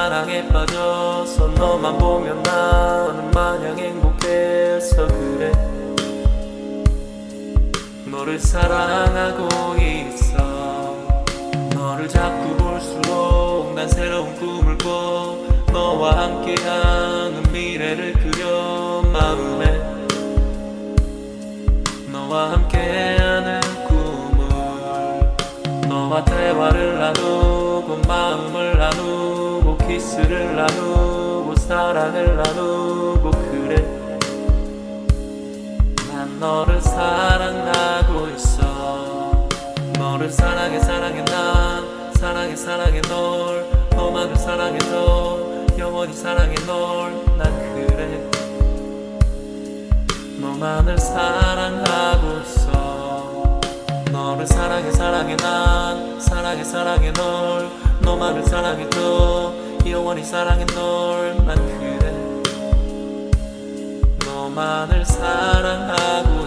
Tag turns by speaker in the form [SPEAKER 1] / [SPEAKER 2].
[SPEAKER 1] 사랑에 빠져서 너만 보면 나는 마냥 행복해서 그래. 너를 사랑하고 있어. 너를 자꾸 볼수록 난 새로운 꿈을 꿔. 너와 함께하는 미래를 그려 마음에. 너와 함께하는 꿈을, 너와 대화를 나누고 마음을 나누고 키스를 나누고 사랑을 나누고 그래. 난 너를 사랑하고 있어. 너를 사랑해 사랑해 난 사랑해 사랑해 널. 너만을 사랑해 더 영원히 사랑해 널. 난 그래. 너만을 사랑하고 있어. 너를 사랑해 사랑해 난 사랑해 사랑해 널. 너만을 사랑해 더 영원히 사랑해 널. 난 그래. 너만을 사랑하고